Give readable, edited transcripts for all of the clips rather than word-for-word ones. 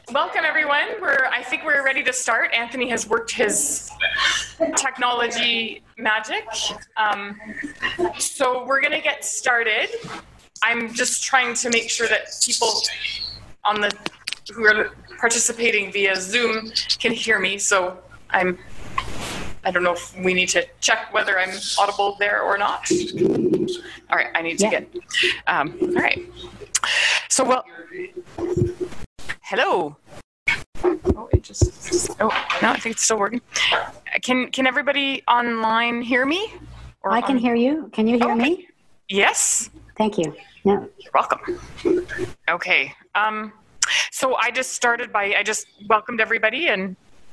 Welcome, everyone. I think we're ready to start. Anthony has worked his technology magic. So we're going to get started. I'm just trying to make sure that people who are participating via Zoom can hear me. So I don't know if we need to check whether I'm audible there or not. All right, I need to get, all right. So, hello. Oh, no, I think it's still working. Can everybody online hear me? I can hear you. Can you hear me? Yes. Thank you. No. You're welcome. Okay. So I just welcomed everybody and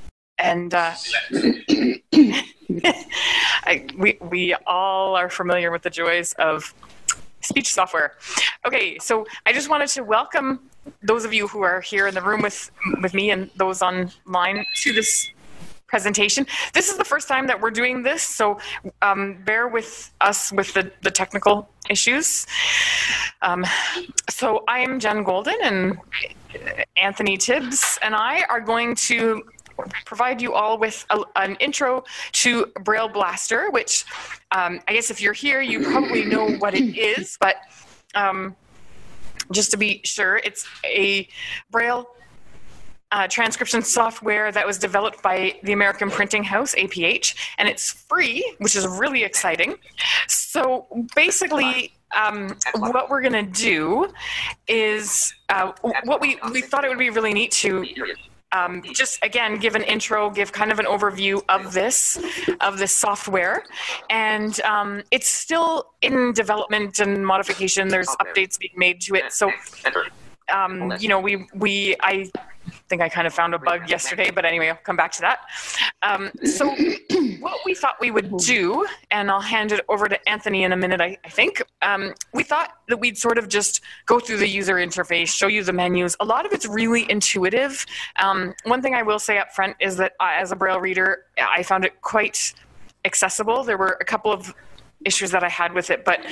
we all are familiar with the joys of speech software. Okay, so I just wanted to welcome those of you who are here in the room with me and those online to this presentation. This is the first time that we're doing this, so bear with us with the technical issues. So I am Jen Golden, and Anthony Tibbs and I are going to provide you all with an intro to Braille Blaster, which I guess if you're here, you probably know what it is, but just to be sure, it's a Braille transcription software that was developed by the American Printing House, APH, and it's free, which is really exciting. So basically, what we're going to do is what we thought it would be really neat to just again give an intro, give kind of an overview of this software, and it's still in development and modification. There's updates being made to it. So I think I kind of found a bug yesterday, but anyway, I'll come back to that. So what we thought we would do, and I'll hand it over to Anthony in a minute, I think, we thought that we'd sort of just go through the user interface, show you the menus. A lot of it's really intuitive. One thing I will say up front is that as a Braille reader, I found it quite accessible. There were a couple of issues that I had with it, but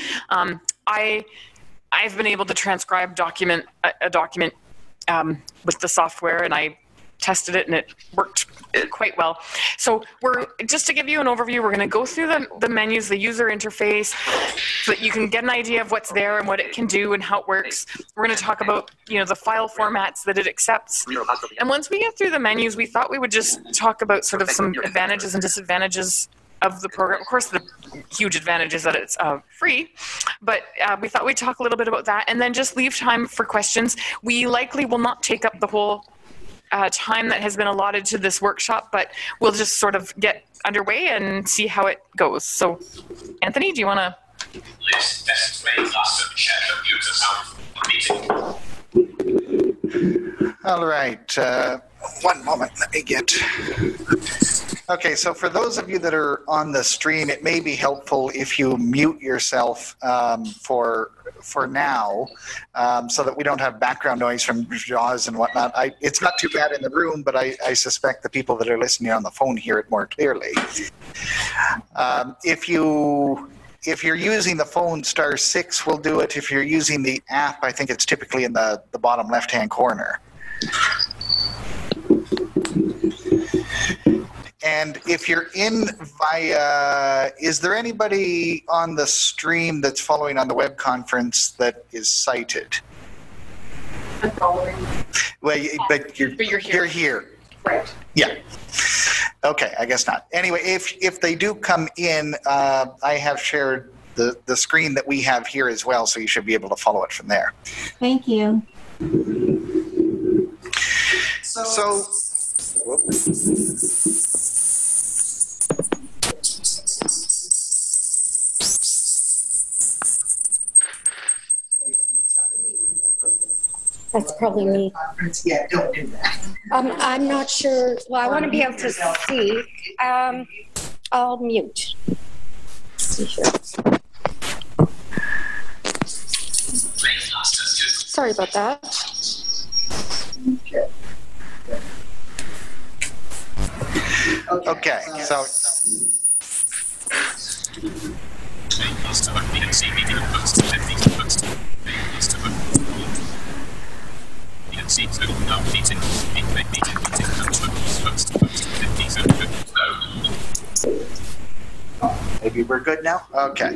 I've been able to transcribe a document with the software, and I tested it and it worked quite well. So just to give you an overview, we're going to go through the menus, the user interface, so that you can get an idea of what's there and what it can do and how it works. We're going to talk about the file formats that it accepts. And once we get through the menus, we thought we would just talk about sort of some advantages and disadvantages of the program. Of course, the huge advantage is that it's free, but we thought we'd talk a little bit about that and then just leave time for questions. We likely will not take up the whole time that has been allotted to this workshop, but we'll just sort of get underway and see how it goes. So, Anthony, do you want to? All right. One moment. Let me get... Okay, so for those of you that are on the stream, it may be helpful if you mute yourself for now, so that we don't have background noise from JAWS and whatnot. It's not too bad in the room, but I suspect the people that are listening on the phone hear it more clearly. If you're using the phone, *6 will do it. If you're using the app, I think it's typically in the bottom left-hand corner. And if you're in via, is there anybody on the stream that's following on the web conference that is sighted? I'm following. Well, but you're here. Right. Yeah. Okay, I guess not. Anyway, if they do come in, I have shared the screen that we have here as well, so you should be able to follow it from there. Thank you. So That's probably me. yeah, don't do that. I'm not sure. Well, I want to be able to see. I'll mute. Let's see here. Sorry about that. Okay, so Maybe we're good now? Okay.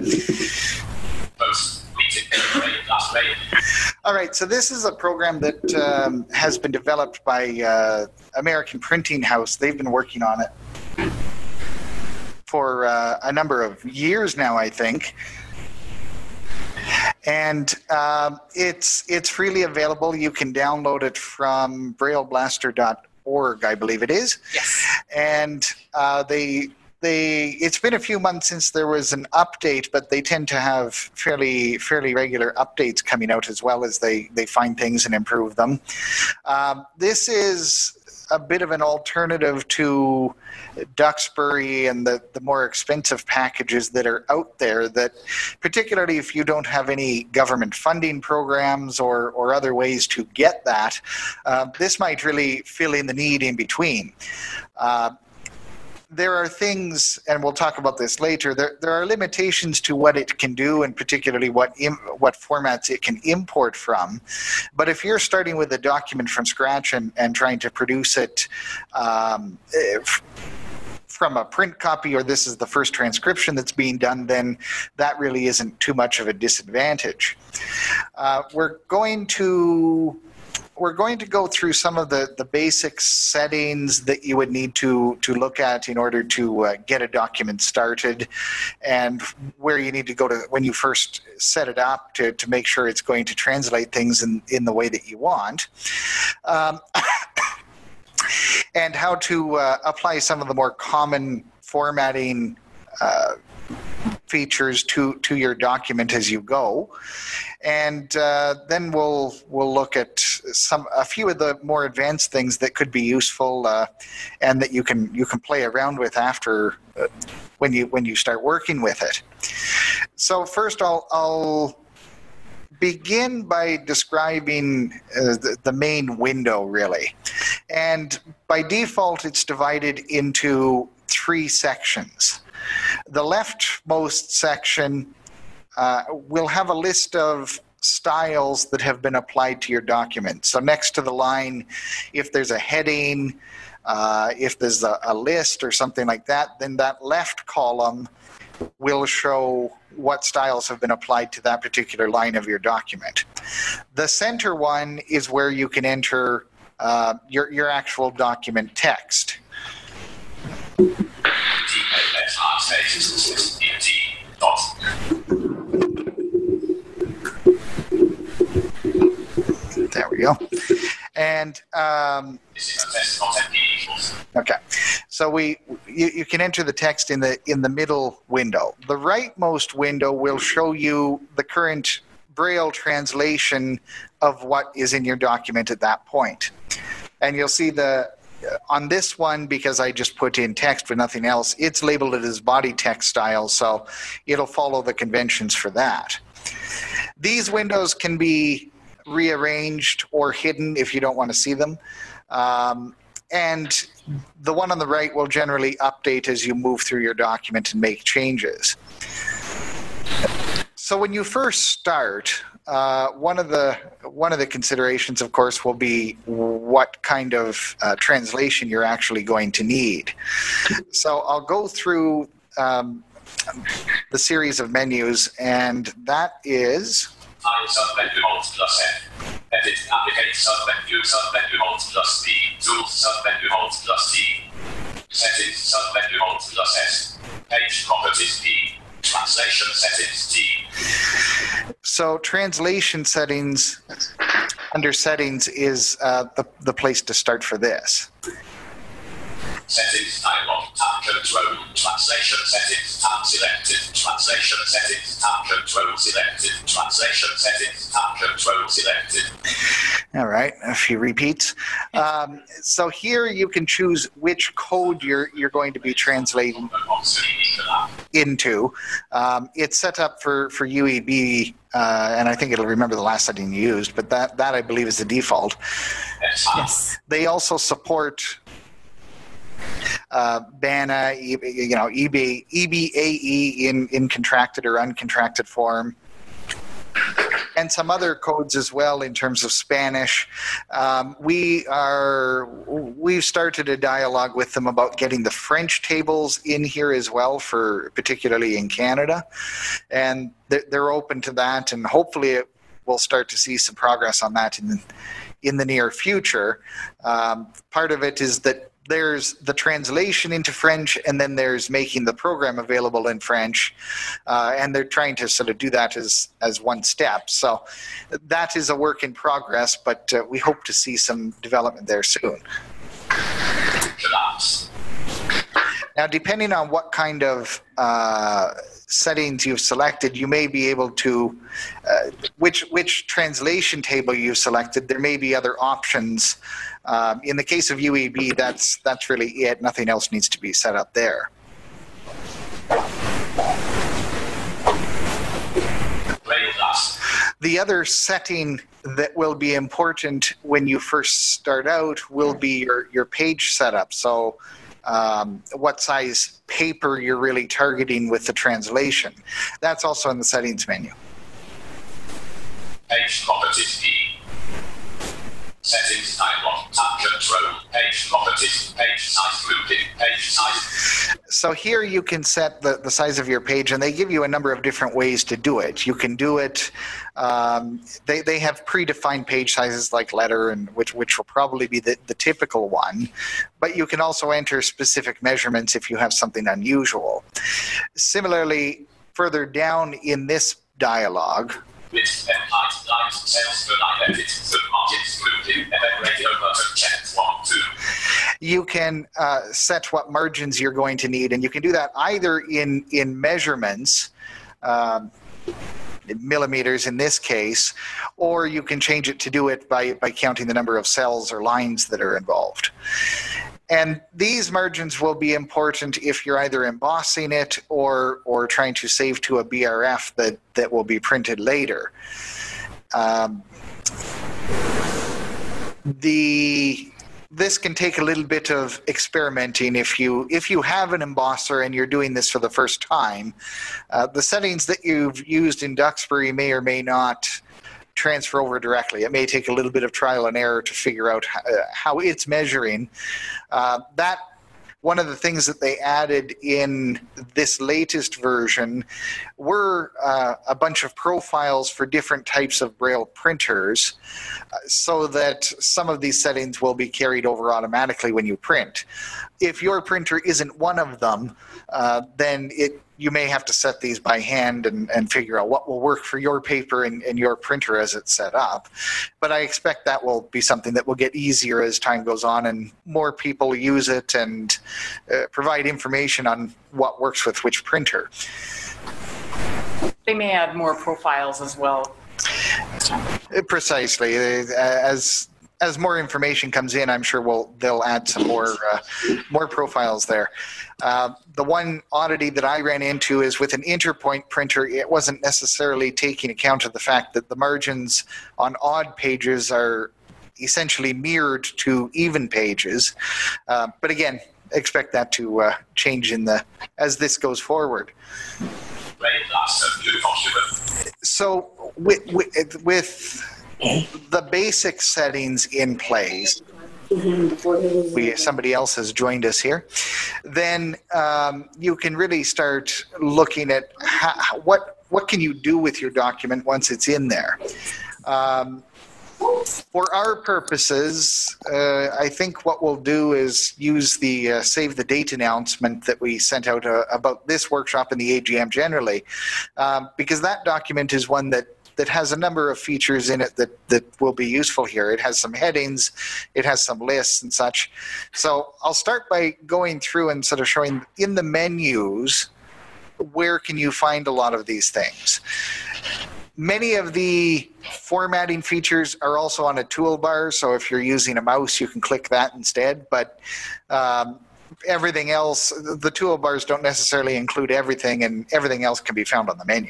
All right, so this is a program that has been developed by American Printing House. They've been working on it for a number of years now, I think. And it's freely available. You can download it from brailleblaster.org, I believe it is. Yes. And it's been a few months since there was an update, but they tend to have fairly regular updates coming out as well as they find things and improve them. This is a bit of an alternative to Duxbury and the more expensive packages that are out there, that particularly if you don't have any government funding programs or other ways to get that, this might really fill in the need in between. There are things, and we'll talk about this later, there are limitations to what it can do, and particularly what formats it can import from. But if you're starting with a document from scratch and trying to produce it from a print copy, or this is the first transcription that's being done, then that really isn't too much of a disadvantage. We're going to go through some of the basic settings that you would need to look at in order to get a document started, and where you need to go to when you first set it up to make sure it's going to translate things in the way that you want. And how to apply some of the more common formatting features to your document as you go. And then we'll look at a few of the more advanced things that could be useful and that you can play around with after when you start working with it. So first I'll begin by describing the main window, really. And by default, it's divided into 3 sections. The leftmost section will have a list of styles that have been applied to your document. So next to the line, if there's a heading, if there's a list or something like that, then that left column will show what styles have been applied to that particular line of your document. The center one is where you can enter your actual document text. There we go. And okay, so you can enter the text in the middle window. The rightmost window will show you the current Braille translation of what is in your document at that point. And you'll see on this one, because I just put in text but nothing else, it's labeled it as body text style, so it'll follow the conventions for that. These windows can be rearranged or hidden if you don't want to see them. And the one on the right will generally update as you move through your document and make changes. So when you first start, one of the considerations, of course, will be what kind of translation you're actually going to need. So I'll go through the series of menus, and that is submenu Alt plus F. Edit Navigate submenu Alt plus D. Tools submenu Alt plus T. Settings submenu Alt plus S. Page properties P. Translation settings T. So translation settings, under settings, is the place to start for this. Settings dialog, tab control, translation settings, tab selected, translation settings, tab control selected, translation settings, tab control selected. All right, a few repeats. So here you can choose which code you're going to be translating into. It's set up for UEB, and I think it'll remember the last setting you used, but that I believe is the default. Yes. They also support BANA, EBAE in contracted or uncontracted form. and some other codes as well in terms of Spanish. We've started a dialogue with them about getting the French tables in here as well, for particularly in Canada, and they're open to that, and hopefully we'll start to see some progress on that in the near future. Part of it is that there's the translation into French, and then there's making the program available in French, and they're trying to sort of do that as one step. So that is a work in progress, but we hope to see some development there soon. Now, depending on what kind of settings you've selected, you may be able to, which translation table you've selected, there may be other options. In the case of UEB, that's really it. Nothing else needs to be set up there. The other setting that will be important when you first start out will be your page setup. So what size paper you're really targeting with the translation. That's also in the settings menu. Page properties E. Settings dialog. Tab control. Page properties. Page size grouping. Page size. So here you can set the size of your page, and they give you a number of different ways to do it. You can do it. They have predefined page sizes like letter, and which will probably be the typical one. But you can also enter specific measurements if you have something unusual. Similarly, further down in this dialog, you can set what margins you're going to need, and you can do that either in measurements, millimeters in this case, or you can change it to do it by counting the number of cells or lines that are involved. And these margins will be important if you're either embossing it or trying to save to a BRF that will be printed later. This can take a little bit of experimenting if you have an embosser and you're doing this for the first time. The settings that you've used in Duxbury may or may not transfer over directly. It may take a little bit of trial and error to figure out how it's measuring. That one of the things that they added in this latest version were a bunch of profiles for different types of Braille printers, so that some of these settings will be carried over automatically when you print. If your printer isn't one of them, then you may have to set these by hand and figure out what will work for your paper and your printer as it's set up. But I expect that will be something that will get easier as time goes on and more people use it and provide information on what works with which printer. They may add more profiles as well. Precisely. As more information comes in, I'm sure they'll add some more profiles there. The one oddity that I ran into is with an Interpoint printer, it wasn't necessarily taking account of the fact that the margins on odd pages are essentially mirrored to even pages. But again, expect that to change as this goes forward. So with the basic settings in place, somebody else has joined us here, then you can really start looking at what can you do with your document once it's in there. For our purposes, I think what we'll do is use the Save the Date announcement that we sent out about this workshop and the AGM generally, because that document is one that has a number of features in it that will be useful here. It has some headings, it has some lists and such. So I'll start by going through and sort of showing in the menus, where can you find a lot of these things. Many of the formatting features are also on a toolbar, so if you're using a mouse, you can click that instead. But everything else, the toolbars don't necessarily include everything, and everything else can be found on the menu.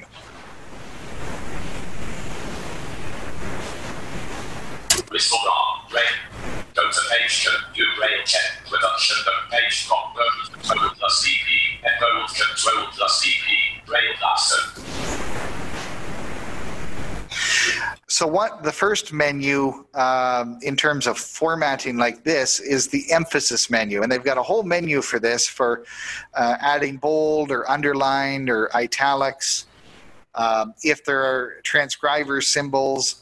Restore Braille. Go to page 2. Do Braille check. Production of page from Control plus CP. Enrolled Control plus CP. Braille Blaster. So what the first menu in terms of formatting like this is the emphasis menu. And they've got a whole menu for this for adding bold or underlined or italics. If there are transcriber symbols.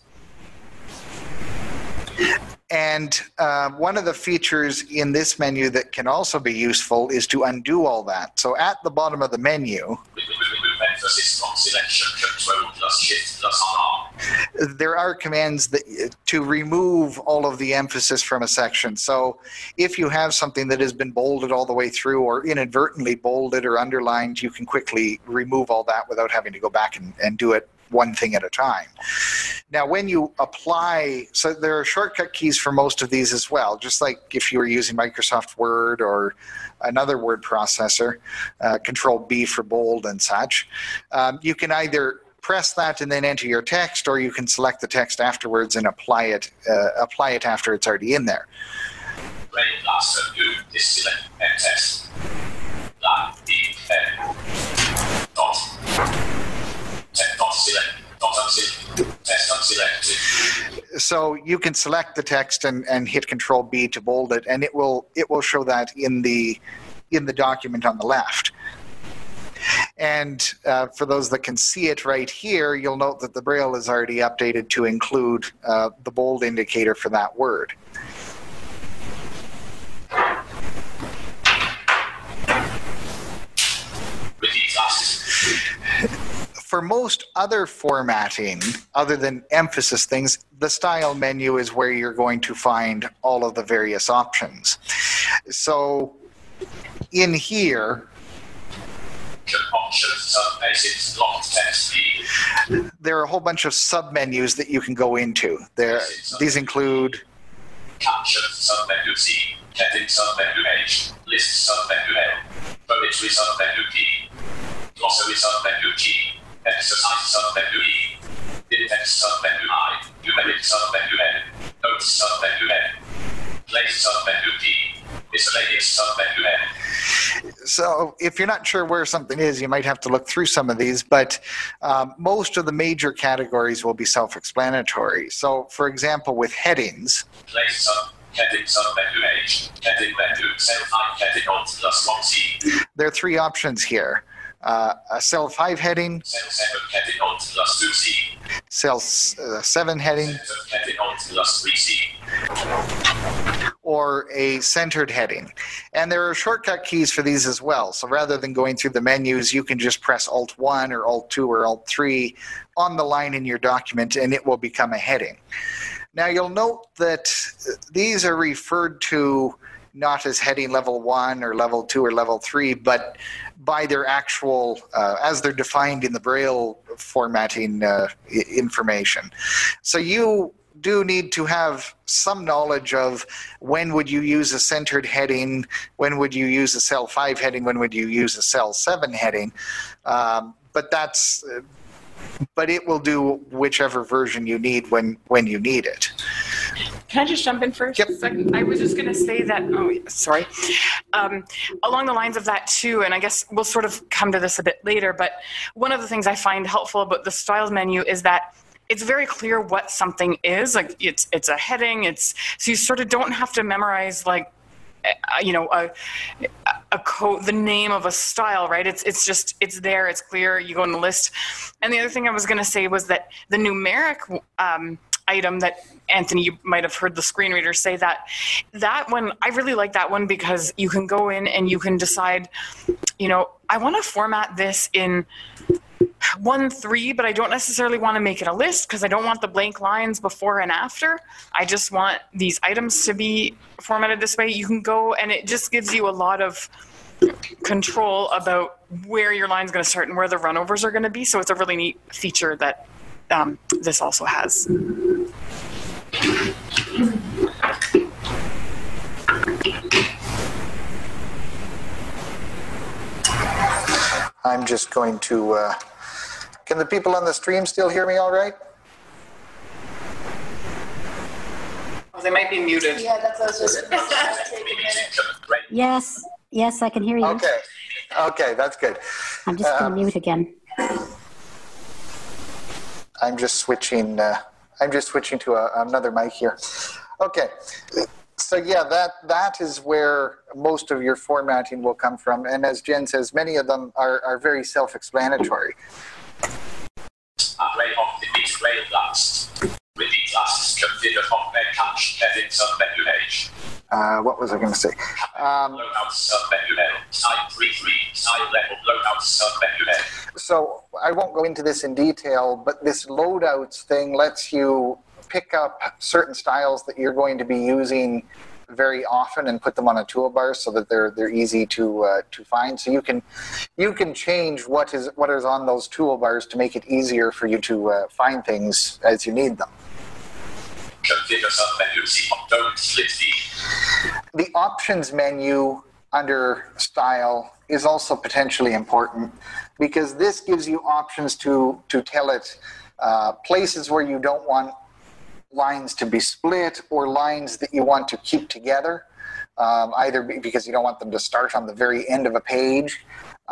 And one of the features in this menu that can also be useful is to undo all that. So at the bottom of the menu, there are commands that, to remove all of the emphasis from a section. So if you have something that has been bolded all the way through or inadvertently bolded or underlined, you can quickly remove all that without having to go back and do it one thing at a time. Now, when you apply, so there are shortcut keys for most of these as well, just like if you were using Microsoft Word or another word processor, Control B for bold and such. You can either press that and then enter your text, or you can select the text afterwards and apply it after it's already in there. So you can select the text and hit Control B to bold it, and it will show that in the document on the left. And for those that can see it right here, you'll note that the Braille is already updated to include the bold indicator for that word. For most other formatting, other than emphasis things, the style menu is where you're going to find all of the various options. So in here, there are a whole bunch of submenus that you can go into. These include caption submenu C, heading submenu H, list submenu L, poetry submenu P, glossary submenu G, exercise submenu E, index submenu I, numeric submenu N, notes submenu N, place submenu P, miscellaneous submenu N. So if you're not sure where something is, you might have to look through some of these, but most of the major categories will be self-explanatory. So for example, with headings, place heading submenu H, heading menu, cell 5 heading alt plus 1C. There are three options here. A cell 5 heading, cell 7 heading alt plus 2C, cell 7 heading, heading alt plus 3C, or a centered heading. And there are shortcut keys for these as well. So rather than going through the menus, you can just press Alt 1 or Alt 2 or Alt 3 on the line in your document and it will become a heading. Now you'll note that these are referred to not as heading level 1 or level 2 or level 3, but by their actual, as they're defined in the Braille formatting information. So you do need to have some knowledge of when would you use a centered heading, when would you use a cell 5 heading, when would you use a cell 7 heading, but it will do whichever version you need when you need it. Can I just jump in first? Yep. I was just going to say that, sorry. Along the lines of that too, and I guess we'll sort of come to this a bit later, but one of the things I find helpful about the styles menu is that it's very clear what something is. Like it's a heading. So you sort of don't have to memorize like, a code, the name of a style, right? It's there, it's clear, you go in the list. And the other thing I was going to say was that the numeric item that Anthony, you might have heard the screen reader say that one, I really like that one because you can go in and you can decide, I want to format this in 1.3, but I don't necessarily want to make it a list because I don't want the blank lines before and after. I just want these items to be formatted this way. You can go and it just gives you a lot of control about where your line's going to start and where the runovers are going to be. So it's a really neat feature that this also has. I'm just going to, can the people on the stream still hear me all right? Oh, they might be muted. Yeah, that's what I was just Yes, I can hear you. Okay, that's good. I'm just going to mute again. I'm just switching I'm just switching to another mic here. Okay. So yeah, that is where most of your formatting will come from. And as Jen says, many of them are very self-explanatory. Array of delete rail blast. With the classes configured on their cache headings on menu page. What was I going to say? Loadout sub-menu head. Side 3.3. Side level loadout sub-menu head. So I won't go into this in detail, but this loadouts thing lets you pick up certain styles that you're going to be using very often and put them on a toolbar so that they're easy to find. So you can change what is on those toolbars to make it easier for you to find things as you need them. Configure sub-menu. Don't split The options menu under style is also potentially important because this gives you options to tell it places where you don't want lines to be split or lines that you want to keep together, either because you don't want them to start on the very end of a page.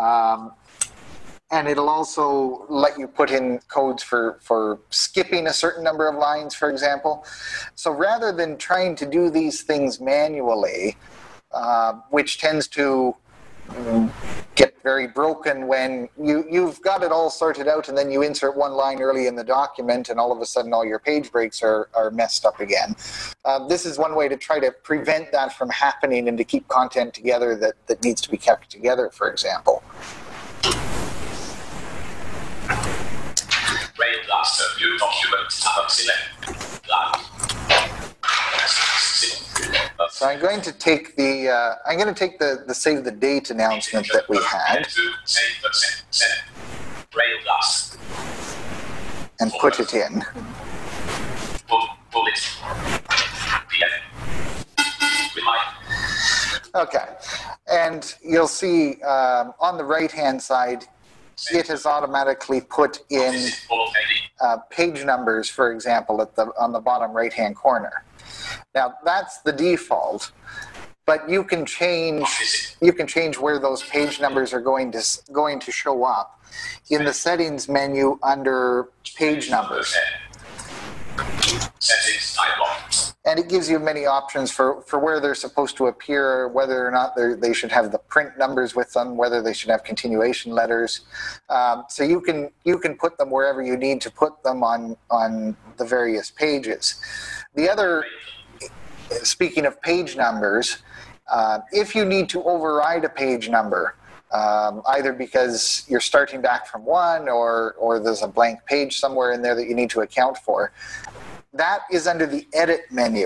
And it'll also let you put in codes for skipping a certain number of lines, for example. So rather than trying to do these things manually, which tends to get very broken when you've got it all sorted out and then you insert one line early in the document and all of a sudden all your page breaks are messed up again. This is one way to try to prevent that from happening and to keep content together that needs to be kept together, for example. Rail blaster. New document. Tab select. Blank. So I'm going to take the save the date announcement that we had and put it in. Okay, and you'll see on the right-hand side, it has automatically put in page numbers, for example, on the bottom right-hand corner. Now that's the default, but you can change where those page numbers are going to show up in the settings menu under page numbers. Settings dialog. And it gives you many options for where they're supposed to appear, whether or not they should have the print numbers with them, whether they should have continuation letters. So you can put them wherever you need to put them on the various pages. The other, speaking of page numbers, if you need to override a page number, either because you're starting back from one or there's a blank page somewhere in there that you need to account for, that is under the edit menu.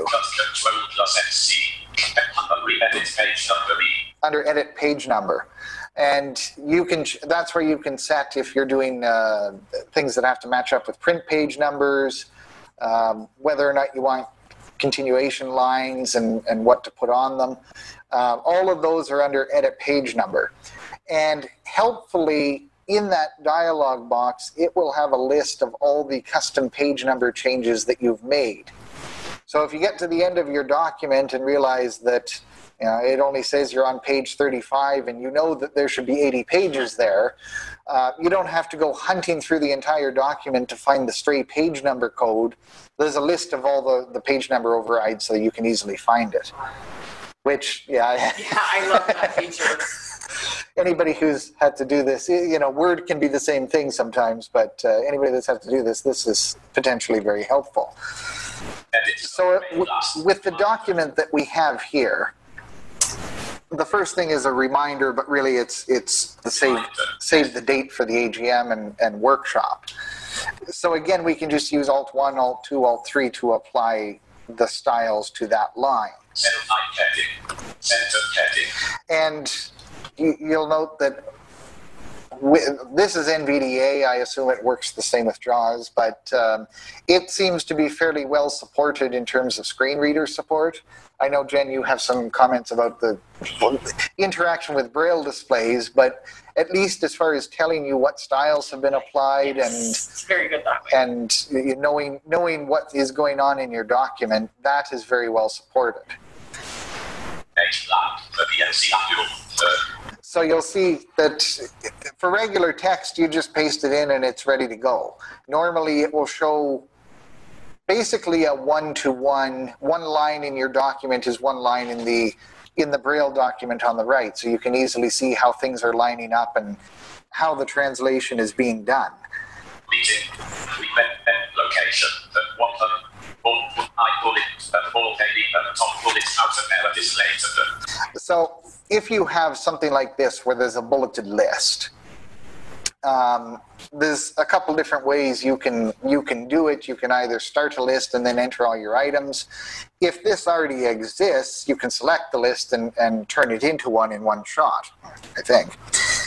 Under edit page number. And that's where you can set if you're doing things that have to match up with print page numbers, whether or not you want continuation lines and what to put on them. All of those are under edit page number. And helpfully, in that dialog box, it will have a list of all the custom page number changes that you've made. So if you get to the end of your document and realize that it only says you're on page 35 and you know that there should be 80 pages there, you don't have to go hunting through the entire document to find the stray page number code. There's a list of all the page number overrides so you can easily find it. Which, yeah, I love that feature. Anybody who's had to do this, Word can be the same thing sometimes, but anybody that's had to do this is potentially very helpful. So with the document that we have here, the first thing is a reminder, but really it's the save the date for the AGM and workshop. So again, we can just use Alt-1, Alt-2, Alt-3 to apply the styles to that line. And you'll note that this is NVDA. I assume it works the same with JAWS, but it seems to be fairly well supported in terms of screen reader support. I know, Jen, you have some comments about the interaction with Braille displays, but at least as far as telling you what styles have been applied It's very good that way. and knowing what is going on in your document, that is very well supported. So you'll see that for regular text, you just paste it in and it's ready to go. Normally, it will show basically a one-to-one. One line in your document is one line in the Braille document on the right, so you can easily see how things are lining up and how the translation is being done. Meeting. We met location. I pull it. Top pull it out of there. This later. So if you have something like this where there's a bulleted list, there's a couple different ways you can do it. You can either start a list and then enter all your items. If this already exists, you can select the list and turn it into one in one shot, I think.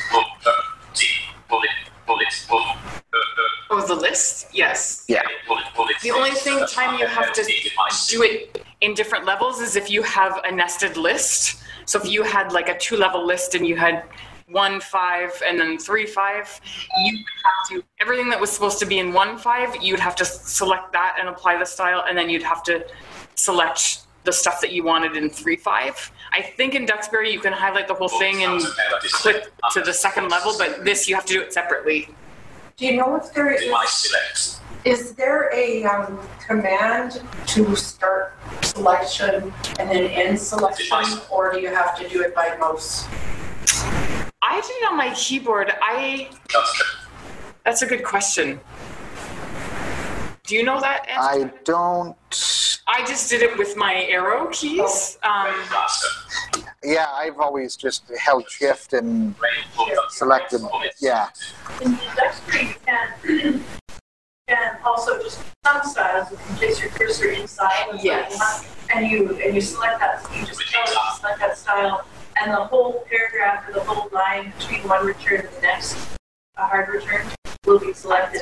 Oh, the list? Yes. Yeah. The only time you have to do it in different levels is if you have a nested list. So if you had like a 2-level list and you had 1, 5, and then 3, 5, you would have to, everything that was supposed to be in 1, 5, you'd have to select that and apply the style, and then you'd have to select the stuff that you wanted in 3, 5. I think in Duxbury you can highlight the whole thing and click to the second level, but this you have to do it separately. Do you know if there is there a command to start selection and then end selection, or do you have to do it by mouse? I did it on my keyboard. That's a good question. Do you know that answer? I don't. I just did it with my arrow keys. Yeah, I've always just held shift and selected. Yeah. In the Duxbury, you can also just some styles. You can place your cursor inside. Yes. And you select that. You just select that style, and the whole paragraph or the whole line between one return and the next, a hard return, will be selected.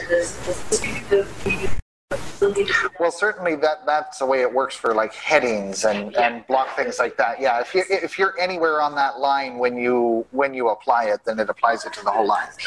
Well, certainly that's the way it works for like headings and block things like that. Yeah, if you're anywhere on that line when you apply it, then it applies it to the whole line.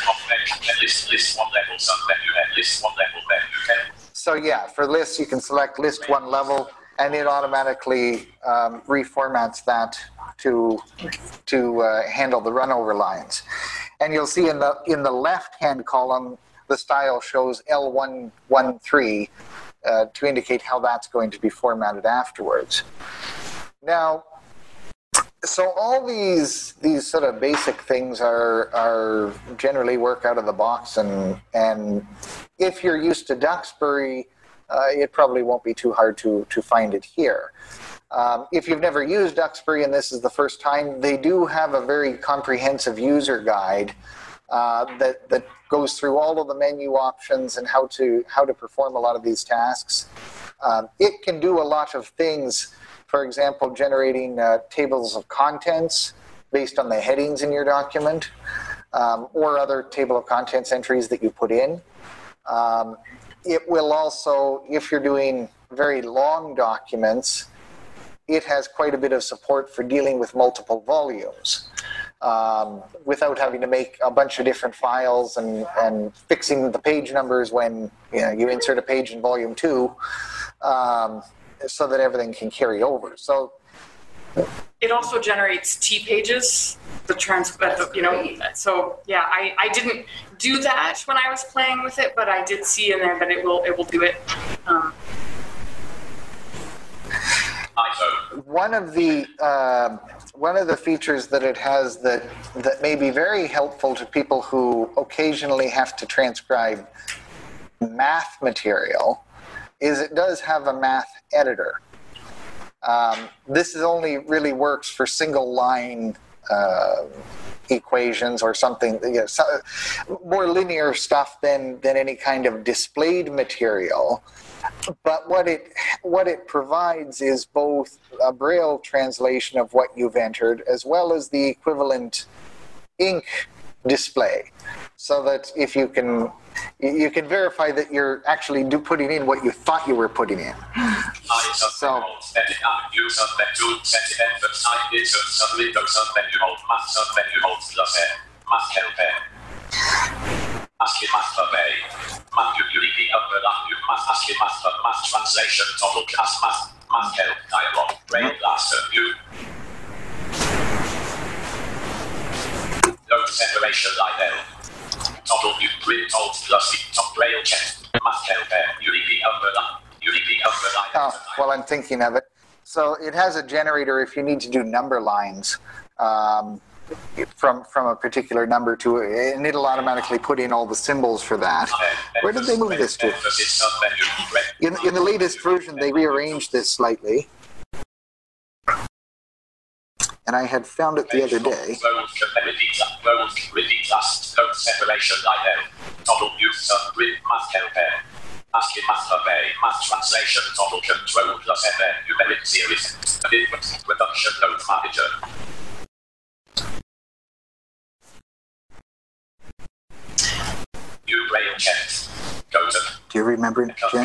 So yeah, for lists you can select list 1 level, and it automatically reformats that to handle the runover lines. And you'll see in the left-hand column, the style shows L113 to indicate how that's going to be formatted afterwards. Now, so all these sort of basic things are generally work out of the box, and if you're used to Duxbury, it probably won't be too hard to find it here. If you've never used Duxbury and this is the first time, they do have a very comprehensive user guide that goes through all of the menu options and how to perform a lot of these tasks. It can do a lot of things, for example, generating tables of contents based on the headings in your document, or other table of contents entries that you put in. It will also, if you're doing very long documents, it has quite a bit of support for dealing with multiple volumes. Without having to make a bunch of different files and fixing the page numbers when you insert a page in volume 2, so that everything can carry over. So it also generates T pages, so yeah, I didn't do that when I was playing with it, but I did see in there that it will do it. One of the features that it has that may be very helpful to people who occasionally have to transcribe math material is it does have a math editor. This only really works for single line equations or something, more linear stuff than any kind of displayed material. But what it provides is both a Braille translation of what you've entered as well as the equivalent ink display, so that if you can verify that you're actually putting in what you thought you were putting in. So translation, total class, math help, dialogue, braille blaster, view. No separation libel. Total view, print, alt, plus, top braille check, math help, UDP, umbrella, Oh, well, I'm thinking of it. So it has a generator if you need to do number lines from a particular number to, and it'll automatically put in all the symbols for that. Where did they move this to? In the latest version, they rearranged this slightly. And I had found it the other day. ASCII math array, math translation, toggle control plus FN, numeric series, reduction note manager. New braille checked. Go to. Do you remember it, Jen?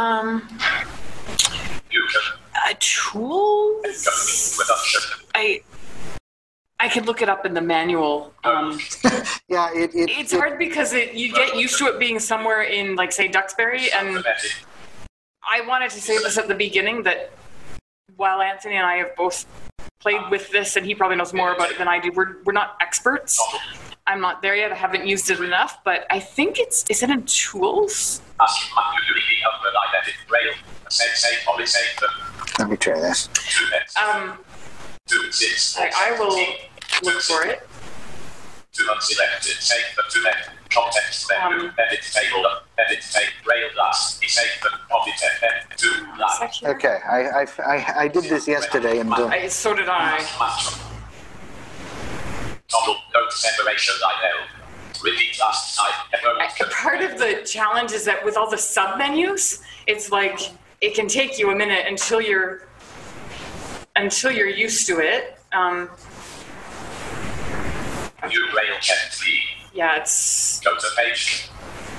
You can. Tools? Reduction. I could look it up in the manual. Yeah, it's hard because you get used to it being somewhere in, like, say, Duxbury, and I wanted to say this at the beginning, that while Anthony and I have both played with this, and he probably knows more about it than I do, we're not experts. I'm not there yet. I haven't used it enough, but I think is it in tools? Let me try this. I will look for it. To unselected, save the to net, context menu, edit table, braille glass, save the copy text, to last. Okay, I did this yesterday, and so did I. Toggle note separation line. Repeat last type. Part of the challenge is that with all the sub menus, it's like it can take you a minute until you're used to it. New braille check three. Yeah, it's. Go to page.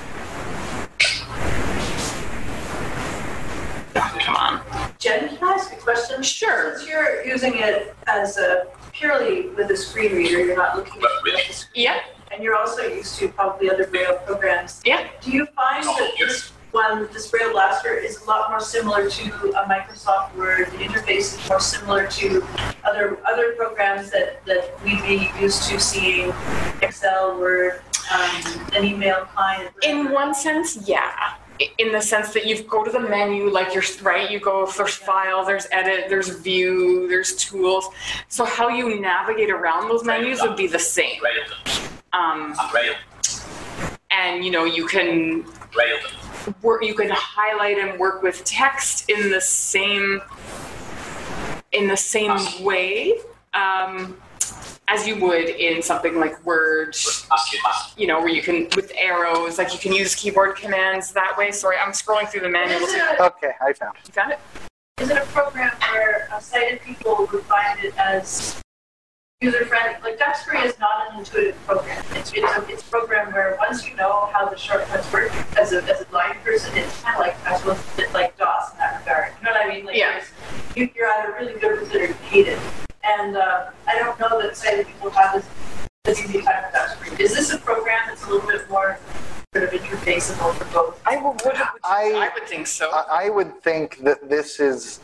Come on. Jen, can I ask a question? Sure. Since you're using it as purely with a screen reader, you're not looking at the screen. Yeah. And you're also used to probably other braille programs. Yeah. Do you find that this braille blaster is a lot more similar to a Microsoft Word? The interface is more similar to other programs that we'd be used to seeing, Excel, Word, an email client. In one sense, yeah. In the sense that you go to the menu, like you're right, you go, there's file, there's edit, there's view, there's tools. So how you navigate around those menus would be the same. And you can work, you can highlight and work with text in the same way as you would in something like Word, where you can, with arrows, like you can use keyboard commands that way. Sorry, I'm scrolling through the manual. Okay, I found it. You found it? Is it a program where sighted people would find it as user-friendly? Like Duxbury is not an intuitive program. It's a program where once you know how the shortcuts work, as a blind person, it's kind of like, I suppose, a bit like DOS in that regard. You know what I mean? Like, yeah. You're either really good with it or you hate it. And I don't know that sighted people have this easy time with Duxbury. Is this a program that's a little bit more sort of interfaceable for both? I would think so. I would think that this is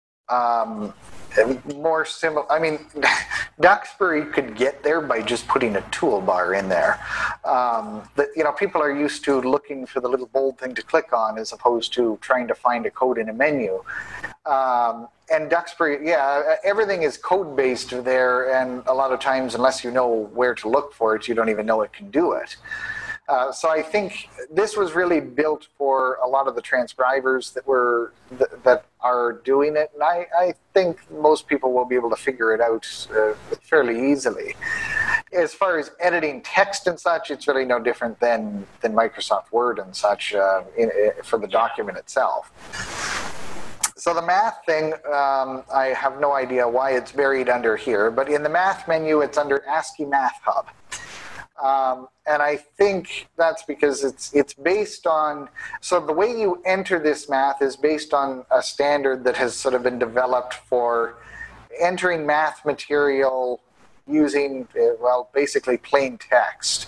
more similar. I mean, Duxbury could get there by just putting a toolbar in there. People are used to looking for the little bold thing to click on as opposed to trying to find a code in a menu. And Duxbury, yeah, everything is code-based there, and a lot of times, unless you know where to look for it, you don't even know it can do it. So I think this was really built for a lot of the transcribers that are doing it, and I think most people will be able to figure it out fairly easily. As far as editing text and such, it's really no different than Microsoft Word and such for the document itself. So the math thing, I have no idea why it's buried under here, but in the math menu, it's under ASCII Math Hub. And I think that's because it's based on, so the way you enter this math is based on a standard that has sort of been developed for entering math material using, basically plain text.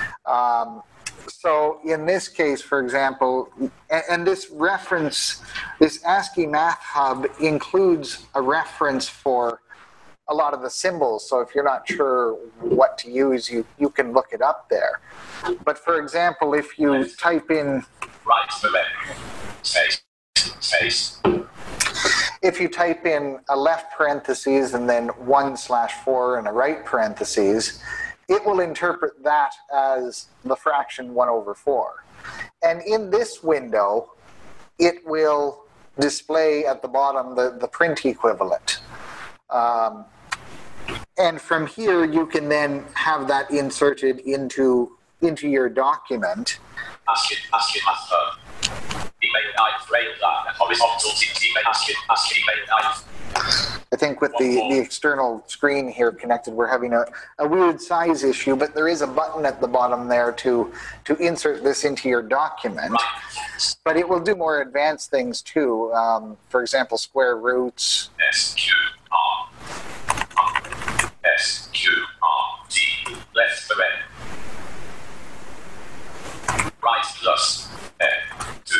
So in this case, for example, and this reference, this ASCII Math Hub includes a reference for a lot of the symbols. So if you're not sure what to use, you can look it up there. But for example, if you type in... Right, space, space. If you type in a left parentheses and then 1/4 and a right parentheses, it will interpret that as the fraction 1/4. And in this window, it will display at the bottom the print equivalent. And from here, you can then have that inserted into your document. ASCII math. Email knife, rail that, horizontal ASCII email knife. I think with the external screen here connected, we're having a weird size issue, but there is a button at the bottom there to insert this into your document. Right. But it will do more advanced things too. For example, square roots. SQRT, left paren. Right plus N2.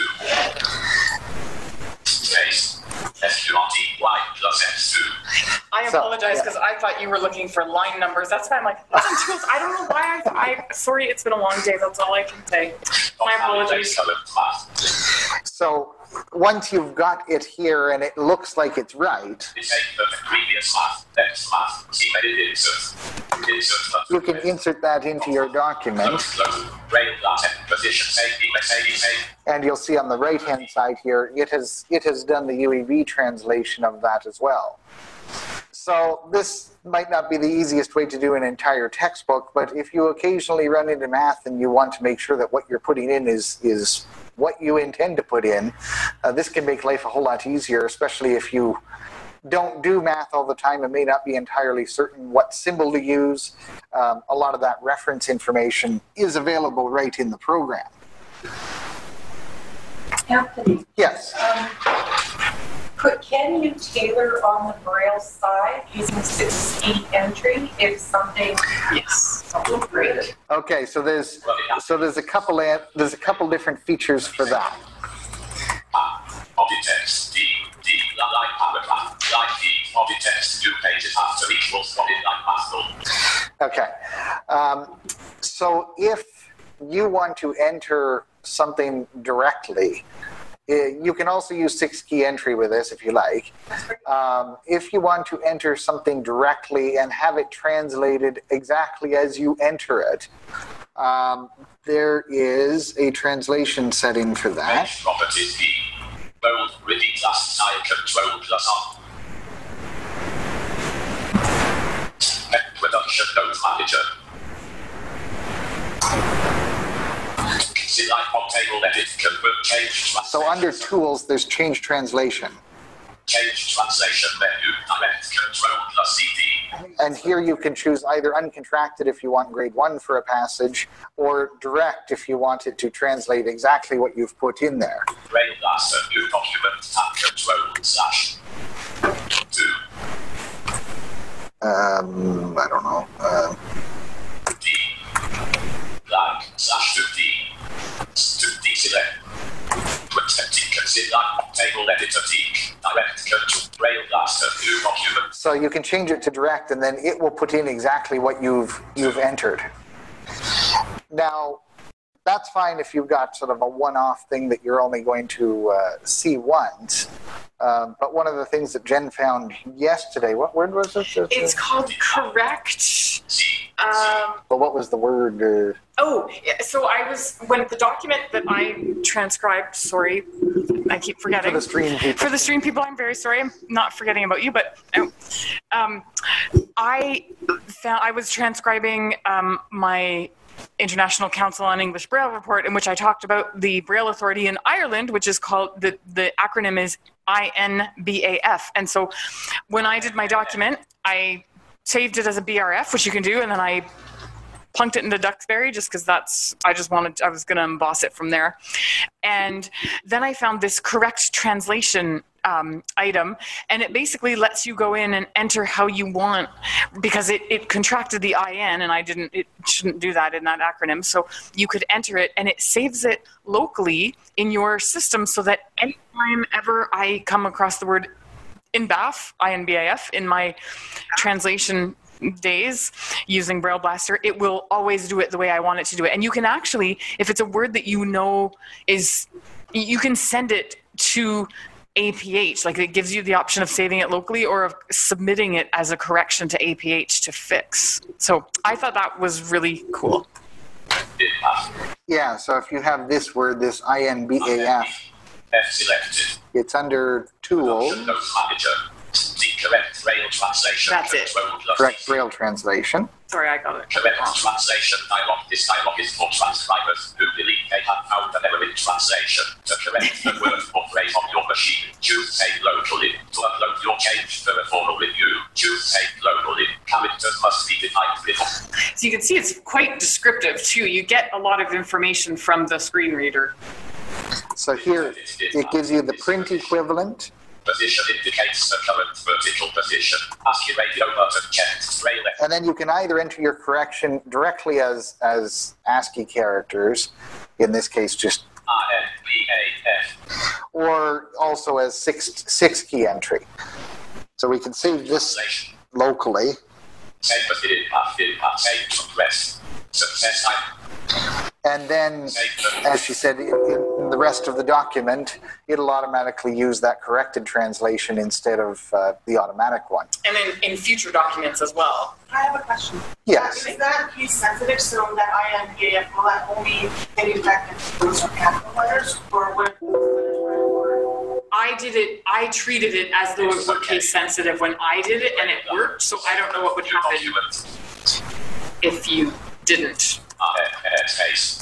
Space. SQRT, Y plus X2. I apologize because I thought you were looking for line numbers. That's why I'm like, what's in tools? I don't know why sorry, it's been a long day. That's all I can say. My apologies. So once you've got it here and it looks like it's right, you can insert that into your document. And you'll see on the right hand side here, it has done the UEV translation of that as well. So this might not be the easiest way to do an entire textbook, but if you occasionally run into math and you want to make sure that what you're putting in is what you intend to put in, this can make life a whole lot easier, especially if you don't do math all the time and may not be entirely certain what symbol to use. A lot of that reference information is available right in the program. Anthony, Yes. can you tailor on the Braille side using 6-key entry if something? Yes. Oh, great. Okay, so there's a couple different features for that. Body text, D, line paragraph, line D, body text, 2 pages after equals body line math. Okay, so if you want to enter something directly, you can also use 6-key entry with this if you like. If you want to enter something directly and have it translated exactly as you enter it, there is a translation setting for that. Page properties B, bold, reading plus style control plus on. Production note manager. Table edit, convert, change, so under tools, there's change translation. Change translation menu, direct control plus CD. And here you can choose either uncontracted if you want grade 1 for a passage, or direct if you want it to translate exactly what you've put in there. Braille blaster, new document, tab control / 2. I don't know. D, blank, /15. D select. Consider table editor D, direct control, Braille blaster, new document. So you can change it to direct, and then it will put in exactly what you've entered. Now, that's fine if you've got sort of a one-off thing that you're only going to see once. But one of the things that Jen found yesterday, what word was it? It's called correct. Well, what was the word? So when the document that I transcribed, sorry, I keep forgetting. For the stream people. For the stream people, I'm very sorry. I'm not forgetting about you, but I was transcribing my International Council on English Braille report, in which I talked about the Braille Authority in Ireland, which is called, the acronym is INBAF. And so when I did my document, I saved it as a BRF, which you can do, and then I plunked it into Duxbury just because I was going to emboss it from there. And then I found this correct translation item, and it basically lets you go in and enter how you want, because it contracted the IN, and it shouldn't do that in that acronym. So you could enter it, and it saves it locally in your system, so that anytime ever I come across the word INBAF, INBAF, in my translation days using Braille Blaster, it will always do it the way I want it to do it. And you can actually, if it's a word that you know you can send it to APH. Like it gives you the option of saving it locally or of submitting it as a correction to APH to fix. So I thought that was really cool. Yeah, so if you have this word, this INBAF, F selected. it's under Tool, Note manager. The correct Braille translation. That's it. correct Braille translation. Sorry, I got it. Correct translation dialog. This dialog is for transcribers who believe they have found an error in translation. To correct the word or phrase on your machine, choose Save Locally. To upload your change for a formal review, choose Save Locally. Characters must be defined with. So you can see it's quite descriptive too. You get a lot of information from the screen reader. So here it gives you the print equivalent. Position indicates the current vertical position. ASCII radio button checked. Braille. And then you can either enter your correction directly as ASCII characters, in this case just RNBAF. or also as six key entry. So we can save this locally. Save save compressed. Success type. And then, as she said, in the rest of the document, it'll automatically use that corrected translation instead of the automatic one. And then in future documents as well. I have a question. Yes. Is that case sensitive so that INBAF will that only get effective for those capital letters or what? I treated it as though it were case sensitive when I did it and it worked, so I don't know what would happen if you didn't. Case.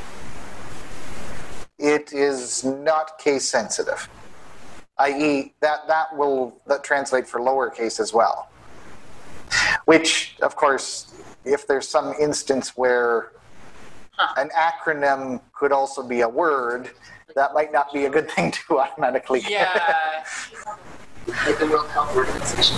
It is not case sensitive, i.e. that will translate for lowercase as well. Which, of course, if there's some instance where an acronym could also be a word, that might not be a good thing to automatically get. Yeah. Like the World Health Organization.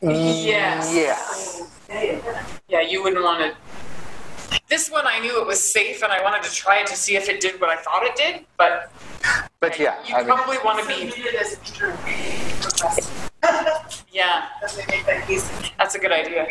Yes. Yeah. Yeah, you wouldn't want to. This one, I knew it was safe, and I wanted to try it to see if it did what I thought it did. But yeah, you probably want to be. Yeah, that's a good idea.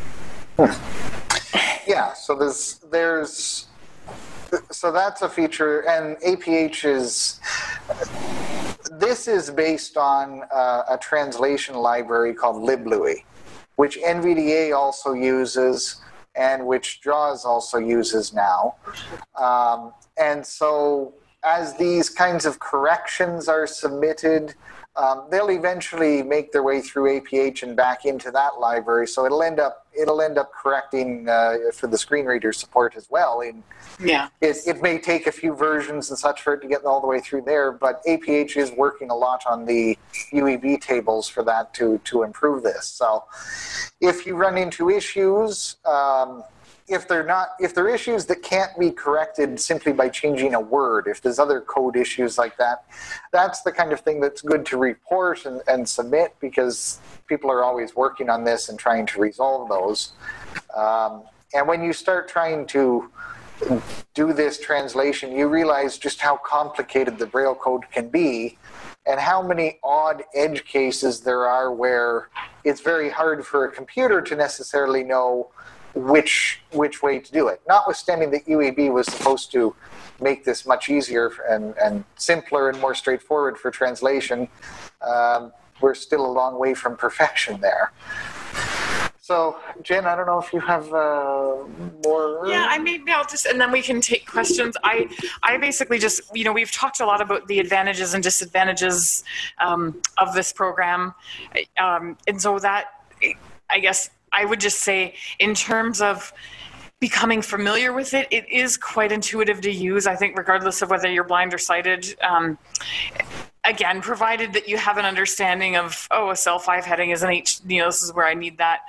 Yeah. So there's so that's a feature, and APH is. This is based on a translation library called LibLouis, which NVDA also uses and which JAWS also uses now. And so as these kinds of corrections are submitted, they'll eventually make their way through APH and back into that library. So it'll end up correcting for the screen reader support as well. Yeah. It may take a few versions and such for it to get all the way through there, but APH is working a lot on the UEB tables for that to improve this. So if you run into issues, if they're issues that can't be corrected simply by changing a word, if there's other code issues like that, that's the kind of thing that's good to report and submit, because people are always working on this and trying to resolve those. And when you start trying to do this translation, you realize just how complicated the Braille code can be and how many odd edge cases there are where it's very hard for a computer to necessarily know which way to do it. Notwithstanding that UEB was supposed to make this much easier and simpler and more straightforward for translation, we're still a long way from perfection there. So, Jen, I don't know if you have more. Yeah, maybe I'll just, and then we can take questions. I basically just, we've talked a lot about the advantages and disadvantages of this program. And so that, I guess, I would just say in terms of becoming familiar with it, it is quite intuitive to use, I think, regardless of whether you're blind or sighted. Again, provided that you have an understanding of, a cell 5 heading is an H, this is where I need that.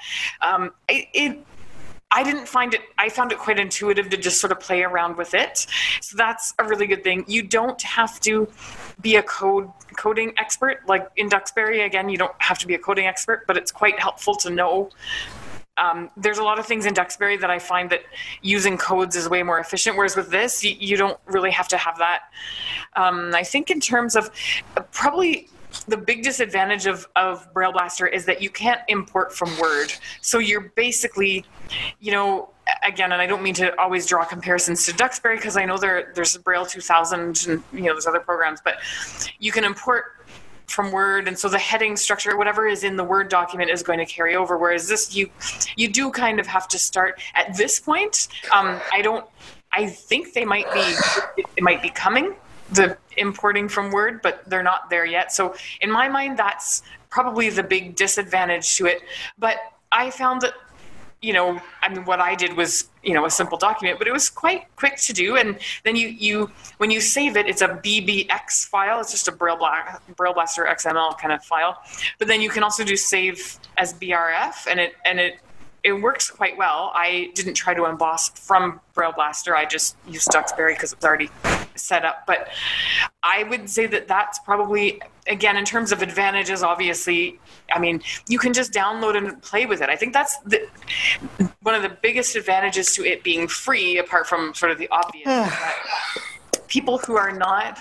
I found it quite intuitive to just sort of play around with it. So that's a really good thing. You don't have to be a coding expert. Like in Duxbury, again, you don't have to be a coding expert, but it's quite helpful to know. There's a lot of things in Duxbury that I find that using codes is way more efficient, whereas with this, you don't really have to have that. I think in terms of probably the big disadvantage of Braille Blaster is that you can't import from Word. So you're basically, again, and I don't mean to always draw comparisons to Duxbury because I know there's Braille 2000 and there's other programs, but you can import from Word, and so the heading structure, whatever is in the Word document, is going to carry over. Whereas this, you do kind of have to start at this point. I think it might be coming, the importing from Word, but they're not there yet. So in my mind, that's probably the big disadvantage to it. But I found that, what I did was, a simple document, but it was quite quick to do. And then you when you save it, it's a BBX file. It's just a Braille Blaster XML kind of file. But then you can also do save as BRF, and it works quite well. I didn't try to emboss from Braille Blaster. I just used Duxbury because it's already set up. But I would say that that's probably, again, in terms of advantages, obviously, you can just download and play with it. I think that's one of the biggest advantages to it being free, apart from sort of the obvious. That people who are not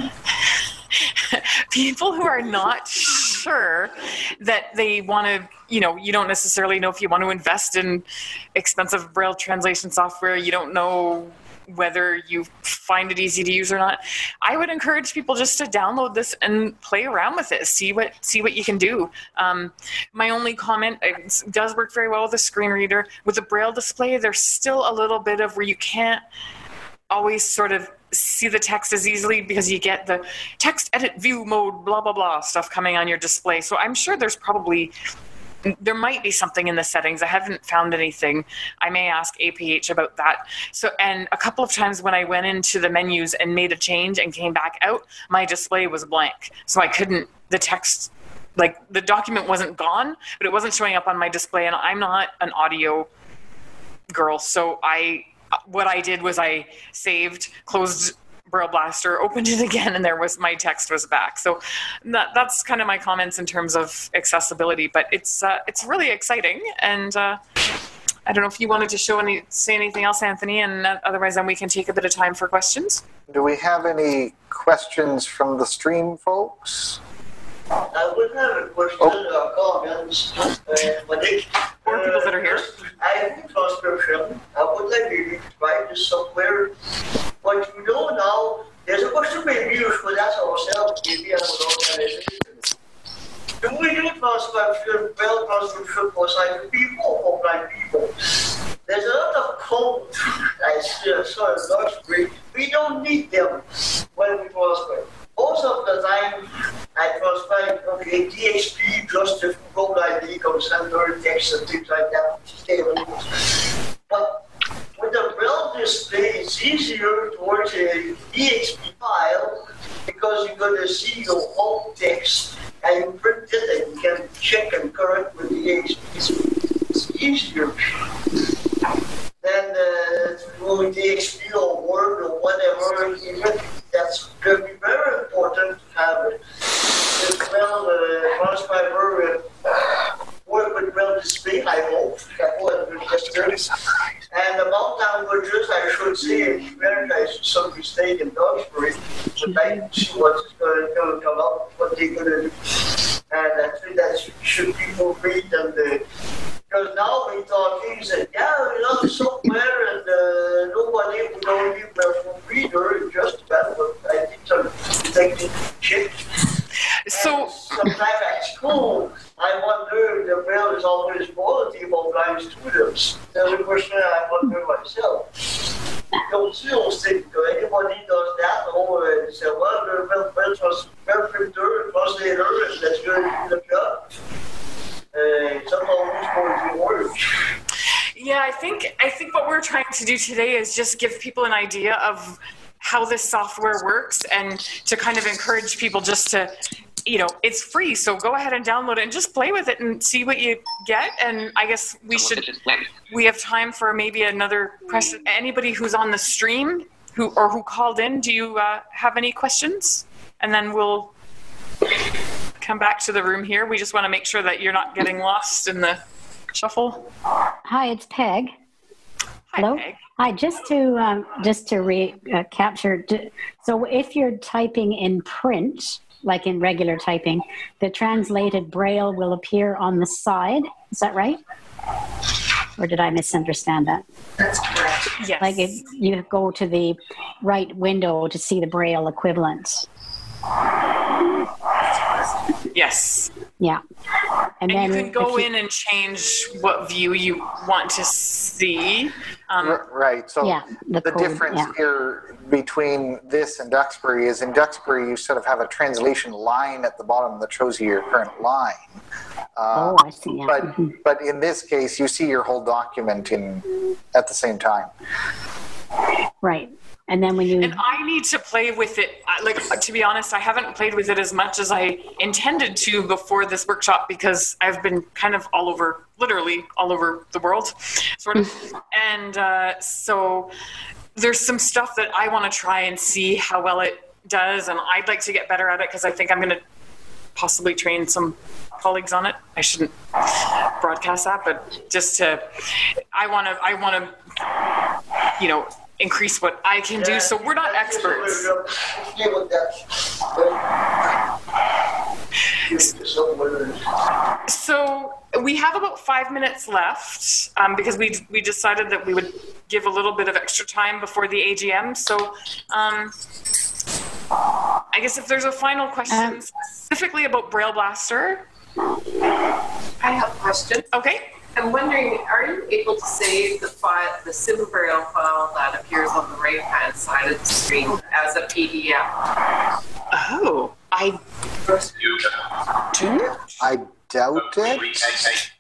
sure that they want to, you don't necessarily know if you want to invest in expensive Braille translation software. You don't know whether you find it easy to use or not. I would encourage people just to download this and play around with it. See what you can do. My only comment, it does work very well with a screen reader. With a Braille display, there's still a little bit of where you can't always sort of see the text as easily because you get the text edit view mode, blah, blah, blah stuff coming on your display. So I'm sure there might be something in the settings. I haven't found anything. I may ask APH about that. So, and a couple of times when I went into the menus and made a change and came back out, my display was blank. So I couldn't, the text, like the document wasn't gone, but it wasn't showing up on my display, and I'm not an audio girl. So what I did was I saved, closed Braille Blaster, opened it again, and my text was back. So that's kind of my comments in terms of accessibility, but it's really exciting. And I don't know if you wanted to say anything else, Anthony, and otherwise then we can take a bit of time for questions. Do we have any questions from the stream, folks? I would have a question or comments. Or people that are here. I have a transcription. I would like you to try this somewhere. But now, there's a question maybe used for that ourselves, maybe as an organization. Do we do transcription, Braille transcription for sighted people or blind people? There's a lot of code I saw in Duxbury. We don't need them when we transcribe. Most of the time, I transcribe, DXP, just the Google ID, center, text, and things like that. But with the Braille display, it's easier towards a DXP file because you're going to see your whole text and you print it and you can check and correct with DXP. It's easier than through DXP or Word or whatever. That's going to be very important to have it. As well, the transcriber work with Braille display, I hope. And about languages, I should say, I see some mistake in Duxbury, but I see what's going to come up, what they're going to do. And I think that should people read and because now we're talking, software and nobody would only Braille reader, just that, but I think some technical shit. So sometimes at school, I wonder the Braille is always quality of blind students. That's a question I wonder myself. Don't think anybody does that or say, well, the Braille printer, translator, and that's going to do the job. Yeah, I think what we're trying to do today is just give people an idea of how this software works and to kind of encourage people just to, it's free, so go ahead and download it and just play with it and see what you get. And I guess we have time for maybe another question. Anybody who's on the stream who called in, do you have any questions? And then we'll come back to the room here. We just want to make sure that you're not getting lost in the shuffle. Hi, it's Peg. Hi, Hello? Peg. Hi, just to capture. So if you're typing in print, like in regular typing, the translated Braille will appear on the side. Is that right? Or did I misunderstand that? That's correct. Yes. Like if you go to the right window to see the Braille equivalent. Yes. Yeah. And then you can go if in and change what view you want to see. Right. So Yeah, the the code, difference yeah. here between this and Duxbury is in Duxbury you sort of have a translation line at the bottom that shows you your current line. Oh, I see. Yeah. But in this case, you see your whole document at the same time. Right. And then when you And I need to play with it. Like, to be honest, I haven't played with it as much as I intended to before this workshop because I've been kind of literally all over the world, sort of. And so there's some stuff that I want to try and see how well it does. And I'd like to get better at it because I think I'm going to possibly train some colleagues on it. I shouldn't broadcast that, but I want to, increase what I can do. So we're not experts. So we have about 5 minutes left because we decided that we would give a little bit of extra time before the AGM. So I guess if there's a final question specifically about Braille Blaster. I have a question. Okay. I'm wondering, are you able to save the SimBraille file that appears on the right-hand side of the screen as a PDF? Oh, I doubt it.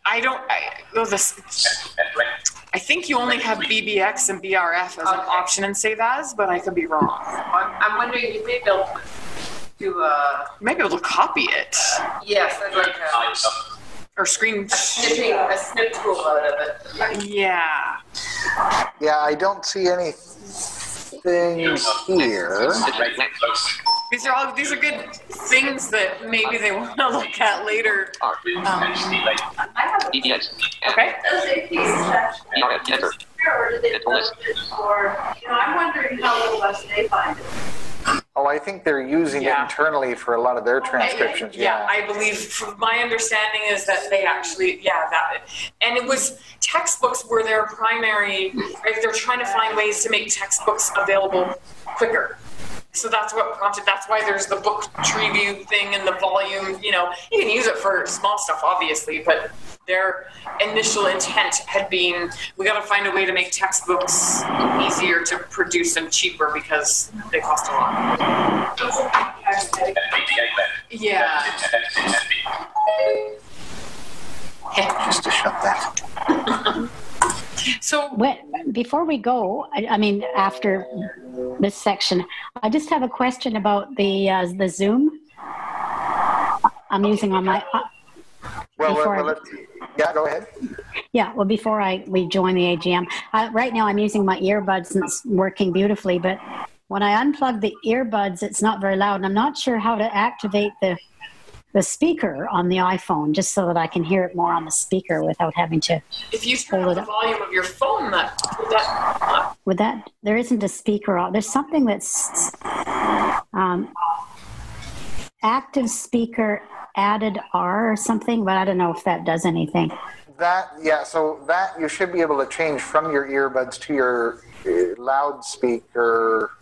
I think you only have BBX and BRF as an option in Save As, but I could be wrong. I'm wondering, you may be able to you might be able to copy it. Yes, I'd like or screen a snip tool out of it. Yeah. Yeah, I don't see anything here. These are good things that maybe they want to look at later. I have a okay. Does it or do they build it for, I'm wondering how robust they find it. Oh, I think they're using it internally for a lot of their transcriptions. Yeah, I believe, my understanding is that they actually, and it was, textbooks were their primary, right? They're trying to find ways to make textbooks available quicker. So that's what prompted, that's why there's the book tree view thing and the volume, you can use it for small stuff, obviously, but their initial intent had been, we got to find a way to make textbooks easier to produce and cheaper because they cost a lot. Yeah. Just to shut that. So before we go, I mean, after this section, I just have a question about the Zoom I'm using on my. Yeah, go ahead. Yeah, well, before we join the AGM, right now I'm using my earbuds and it's working beautifully. But when I unplug the earbuds, it's not very loud, and I'm not sure how to activate the speaker on the iPhone, just so that I can hear it more on the speaker without having to. If you turn up the volume of your phone, would that there isn't a speaker on. There's something that's active speaker added R or something, but I don't know if that does anything. So that you should be able to change from your earbuds to your loudspeaker.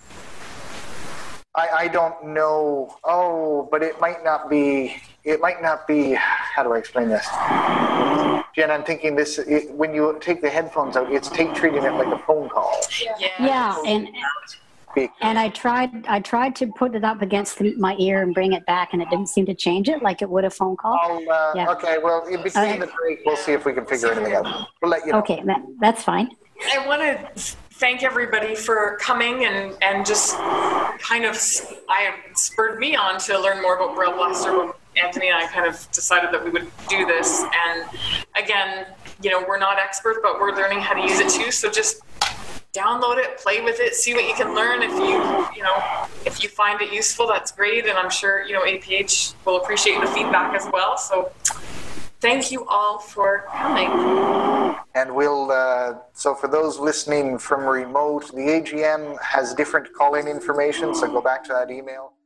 I don't know. Oh, but it might not be. How do I explain this? Jen, I'm thinking this. When you take the headphones out, it's treating it like a phone call. Yeah, and I tried to put it up against my ear and bring it back, and it didn't seem to change it like it would a phone call. Okay, well, in between the break, we'll see if we can figure anything out. We'll let you know. Okay, that's fine. I want to thank everybody for coming and just kind of spurred me on to learn more about Braille Blaster. When Anthony and I kind of decided that we would do this. And again, we're not experts, but we're learning how to use it too. So just download it, play with it, see what you can learn. If you find it useful, that's great. And I'm sure, APH will appreciate the feedback as well. So thank you all for coming. And so for those listening from remote, the AGM has different call-in information, so go back to that email.